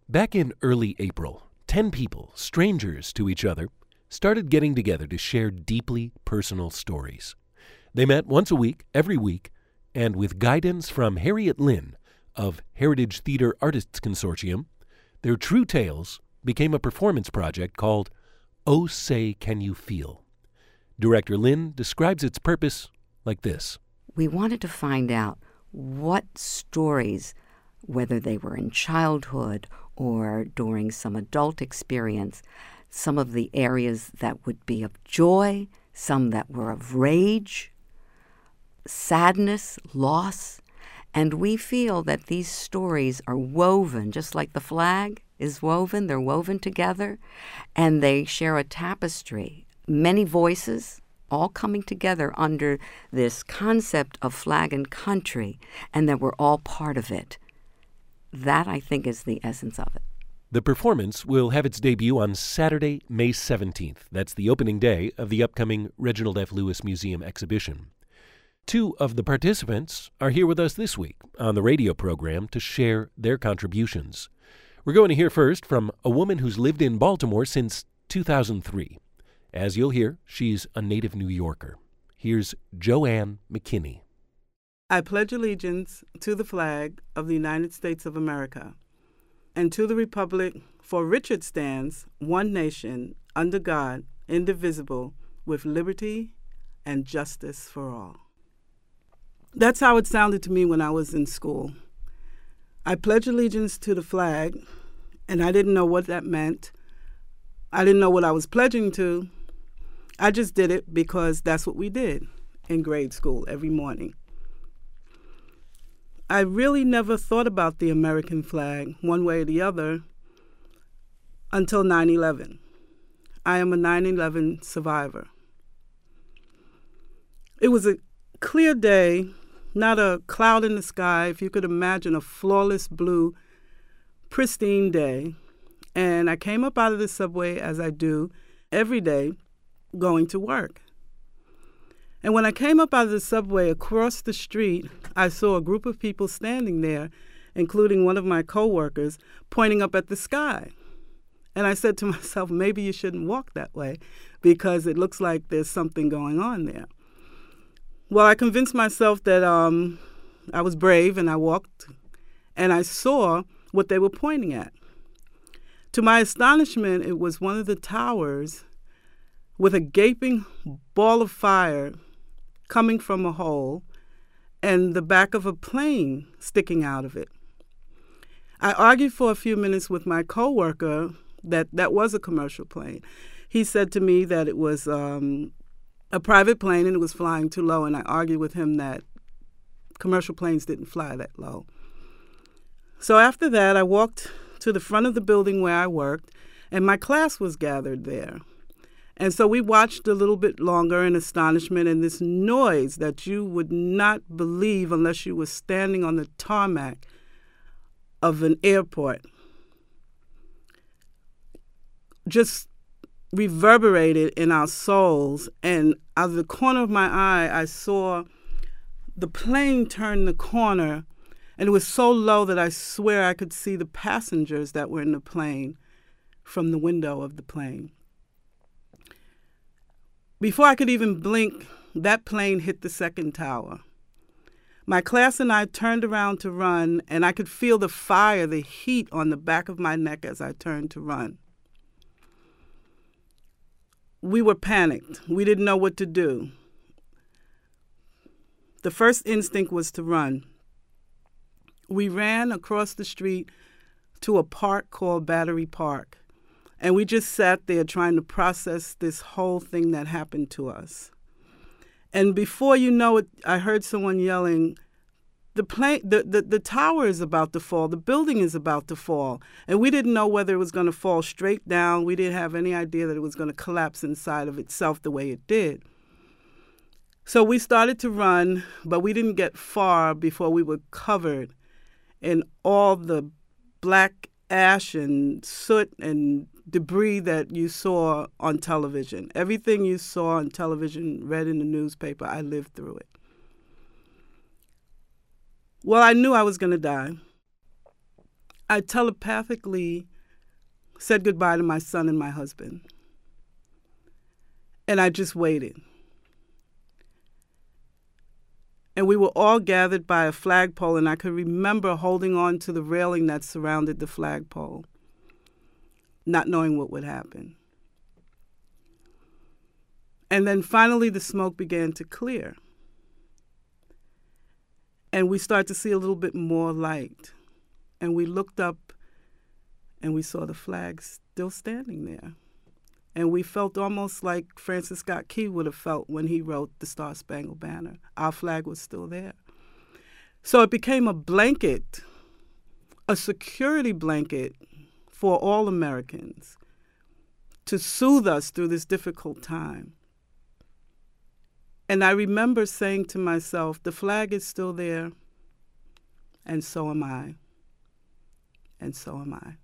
Back in early April, 10 people, strangers to each other, started getting together to share deeply personal stories. They met once a week, every week, and with guidance from Harriet Lynn of Heritage Theater Artists Consortium, their true tales became a performance project called Oh Say Can You Feel. Director Lynn describes its purpose like this. We wanted to find out what stories, whether they were in childhood or during some adult experience, some of the areas that would be of joy, some that were of rage, sadness, loss. And we feel that these stories are woven, just like the flag is woven. They're woven together, and they share a tapestry. Many voices all coming together under this concept of flag and country, and that we're all part of it. That, I think, is the essence of it. The performance will have its debut on Saturday, May 17th. That's the opening day of the upcoming Reginald F. Lewis Museum exhibition. Two of the participants are here with us this week on the radio program to share their contributions. We're going to hear first from a woman who's lived in Baltimore since 2003. As you'll hear, she's a native New Yorker. Here's Joanne McKinney. I pledge allegiance to the flag of the United States of America and to the republic for which it stands, one nation, under God, indivisible, with liberty and justice for all. That's how it sounded to me when I was in school. I pledge allegiance to the flag, and I didn't know what that meant. I didn't know what I was pledging to. I just did it because that's what we did in grade school every morning. I really never thought about the American flag one way or the other until 9/11. I am a 9/11 survivor. It was a clear day, not a cloud in the sky. If you could imagine a flawless blue, pristine day. And I came up out of the subway, as I do every day, going to work. And when I came up out of the subway across the street, I saw a group of people standing there, including one of my coworkers, pointing up at the sky. And I said to myself, maybe you shouldn't walk that way because it looks like there's something going on there. Well, I convinced myself that I was brave, and I walked, and I saw what they were pointing at. To my astonishment, it was one of the towers with a gaping ball of fire coming from a hole and the back of a plane sticking out of it. I argued for a few minutes with my coworker that was a commercial plane. He said to me that it was a private plane and it was flying too low, and I argued with him that commercial planes didn't fly that low. So after that, I walked to the front of the building where I worked, and my class was gathered there. And so we watched a little bit longer in astonishment, and this noise that you would not believe unless you were standing on the tarmac of an airport just reverberated in our souls. And out of the corner of my eye, I saw the plane turn the corner, and it was so low that I swear I could see the passengers that were in the plane from the window of the plane. Before I could even blink, that plane hit the second tower. My class and I turned around to run, and I could feel the fire, the heat on the back of my neck as I turned to run. We were panicked. We didn't know what to do. The first instinct was to run. We ran across the street to a park called Battery Park. And we just sat there trying to process this whole thing that happened to us. And before you know it, I heard someone yelling, the tower is about to fall, the building is about to fall. And we didn't know whether it was going to fall straight down. We didn't have any idea that it was going to collapse inside of itself the way it did. So we started to run, but we didn't get far before we were covered in all the black ash and soot and debris that you saw on television. Everything you saw on television, read in the newspaper, I lived through it. Well, I knew I was going to die. I telepathically said goodbye to my son and my husband. And I just waited. And we were all gathered by a flagpole, and I could remember holding on to the railing that surrounded the flagpole, not knowing what would happen. And then finally the smoke began to clear. And we started to see a little bit more light. And we looked up and we saw the flag still standing there. And we felt almost like Francis Scott Key would have felt when he wrote the Star-Spangled Banner. Our flag was still there. So it became a blanket, a security blanket for all Americans to soothe us through this difficult time. And I remember saying to myself, the flag is still there, and so am I, and so am I.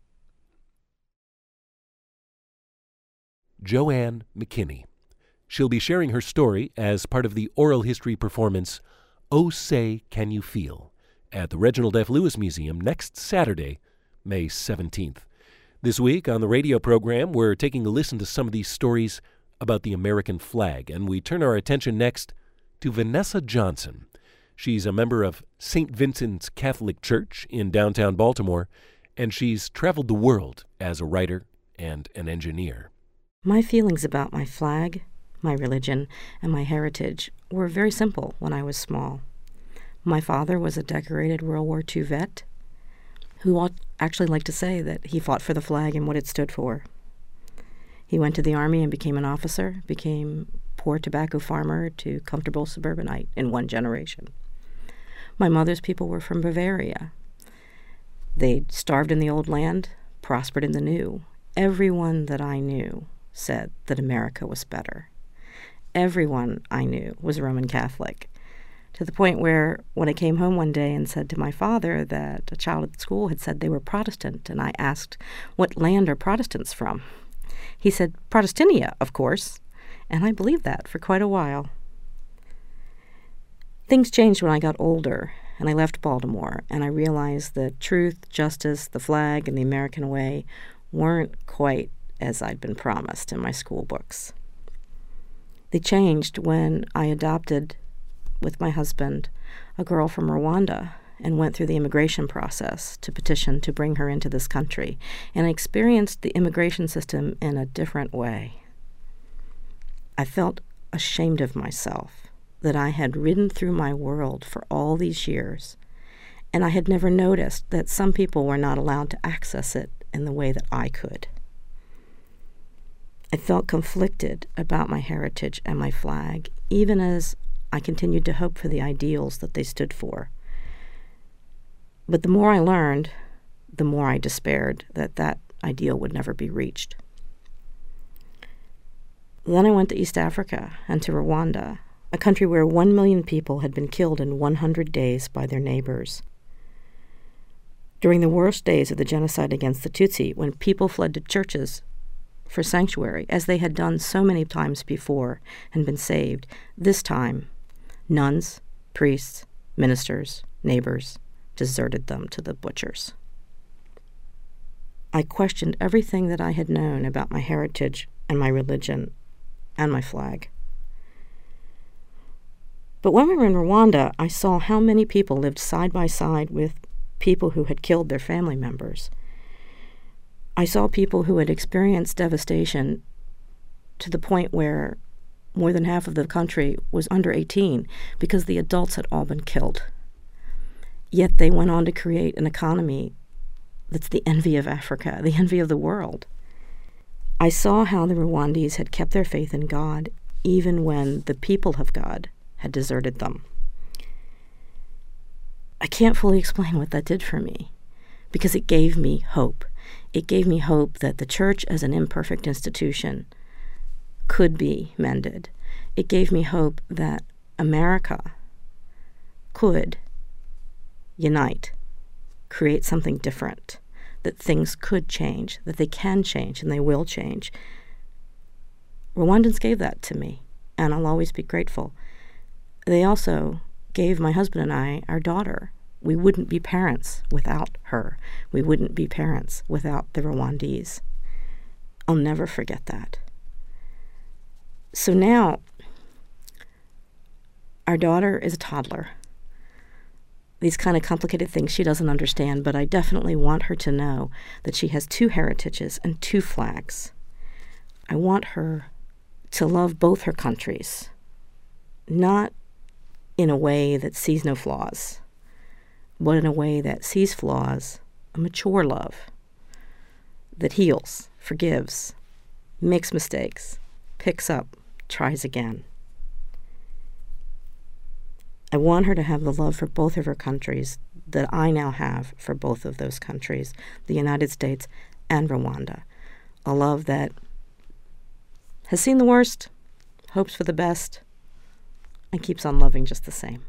Joanne McKinney. She'll be sharing her story as part of the oral history performance, Oh Say Can You Feel, at the Reginald F. Lewis Museum next Saturday, May 17th. This week on the radio program, we're taking a listen to some of these stories about the American flag, and we turn our attention next to Vanessa Johnson. She's a member of St. Vincent's Catholic Church in downtown Baltimore, and she's traveled the world as a writer and an engineer. My feelings about my flag, my religion, and my heritage were very simple when I was small. My father was a decorated World War II vet who actually liked to say that he fought for the flag and what it stood for. He went to the Army and became an officer, became poor tobacco farmer to comfortable suburbanite in one generation. My mother's people were from Bavaria. They starved in the old land, prospered in the new. Everyone that I knew said that America was better. Everyone I knew was Roman Catholic, to the point where when I came home one day and said to my father that a child at school had said they were Protestant, and I asked, what land are Protestants from? He said, Protestantia, of course, and I believed that for quite a while. Things changed when I got older, and I left Baltimore, and I realized that truth, justice, the flag, and the American way weren't quite as I'd been promised in my school books. They changed when I adopted, with my husband, a girl from Rwanda and went through the immigration process to petition to bring her into this country. And I experienced the immigration system in a different way. I felt ashamed of myself that I had ridden through my world for all these years, and I had never noticed that some people were not allowed to access it in the way that I could. I felt conflicted about my heritage and my flag, even as I continued to hope for the ideals that they stood for. But the more I learned, the more I despaired that that ideal would never be reached. Then I went to East Africa and to Rwanda, a country where 1 million people had been killed in 100 days by their neighbors. During the worst days of the genocide against the Tutsi, when people fled to churches for sanctuary, as they had done so many times before and been saved, this time nuns, priests, ministers, neighbors deserted them to the butchers. I questioned everything that I had known about my heritage and my religion and my flag. But when we were in Rwanda, I saw how many people lived side by side with people who had killed their family members. I saw people who had experienced devastation to the point where more than half of the country was under 18 because the adults had all been killed. Yet they went on to create an economy that's the envy of Africa, the envy of the world. I saw how the Rwandese had kept their faith in God even when the people of God had deserted them. I can't fully explain what that did for me, because it gave me hope. It gave me hope that the church as an imperfect institution could be mended. It gave me hope that America could unite, create something different, that things could change, that they can change, and they will change. Rwandans gave that to me, and I'll always be grateful. They also gave my husband and I our daughter We wouldn't be parents without her. We wouldn't be parents without the Rwandese. I'll never forget that. So now, our daughter is a toddler. These kind of complicated things she doesn't understand, but I definitely want her to know that she has 2 heritages and 2 flags. I want her to love both her countries, not in a way that sees no flaws, but in a way that sees flaws, a mature love that heals, forgives, makes mistakes, picks up, tries again. I want her to have the love for both of her countries that I now have for both of those countries, the United States and Rwanda. A love that has seen the worst, hopes for the best, and keeps on loving just the same.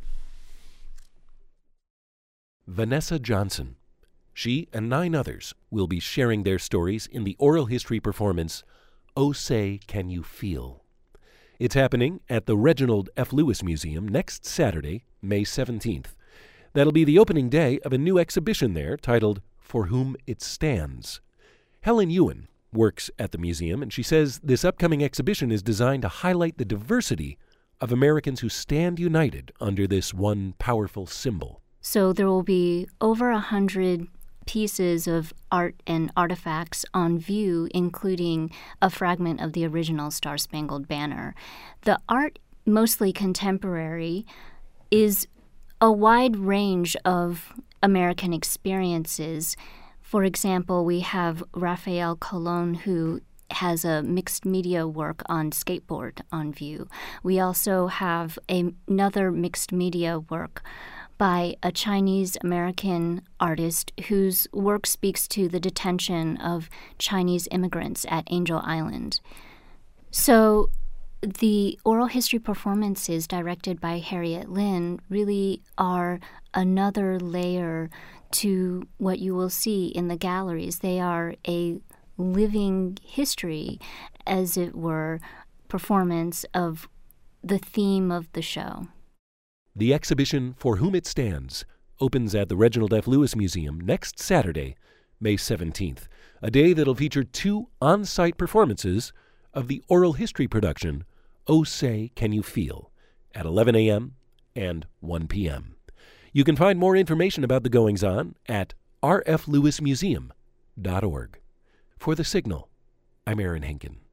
Vanessa Johnson. She and 9 others will be sharing their stories in the oral history performance, Oh Say Can You Feel? It's happening at the Reginald F. Lewis Museum next Saturday, May 17th. That'll be the opening day of a new exhibition there titled For Whom It Stands. Helen Ewan works at the museum, and she says this upcoming exhibition is designed to highlight the diversity of Americans who stand united under this one powerful symbol. So there will be over 100 pieces of art and artifacts on view, including a fragment of the original Star-Spangled Banner. The art, mostly contemporary, is a wide range of American experiences. For example, we have Raphael Colon, who has a mixed media work on skateboard on view. We also have another mixed media work by a Chinese-American artist whose work speaks to the detention of Chinese immigrants at Angel Island. So the oral history performances directed by Harriet Lin really are another layer to what you will see in the galleries. They are a living history, as it were, performance of the theme of the show. The exhibition For Whom It Stands opens at the Reginald F. Lewis Museum next Saturday, May 17th, a day that'll feature 2 on-site performances of the oral history production, Oh Say Can You Feel, at 11 a.m. and 1 p.m. You can find more information about the goings-on at rflewismuseum.org. For The Signal, I'm Aaron Henkin.